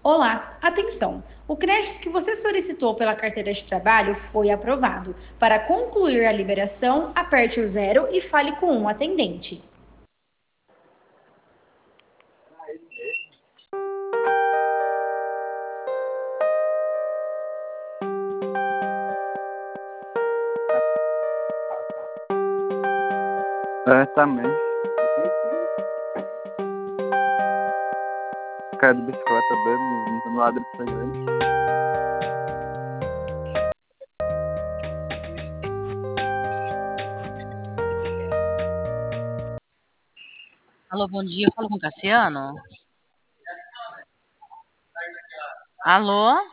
Olá, atenção! O crédito que você solicitou pela carteira de trabalho foi aprovado. Para concluir a liberação, aperte o zero e fale com um atendente. É, também. Quero de bicicleta mesmo, no lado de grande. Alô, bom dia. Eu falo com o Cassiano? Alô?